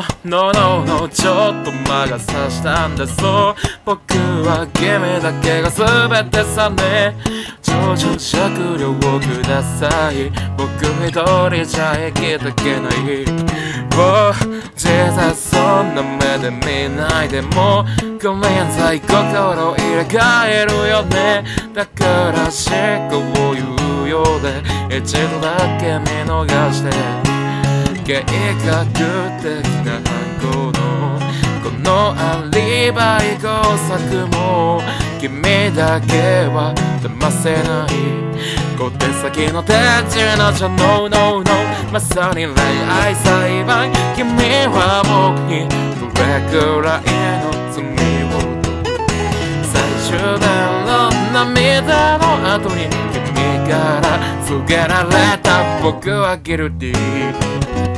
No no no ちょっと魔が差したんだそう僕は君だけが全てさね情状酌量をください僕一人じゃ生きてけない実際そんな目で見ないでもごめんなさい心入れ替えるよねだから思考を言うようで一度だけ見逃して計画的な犯行のこのアリバイ工作も君だけは騙せない小手先の手品じゃ No no no まさに恋愛裁判君は僕にどれくらいの罪を最終段の涙の後に君から告げられた僕はギルティ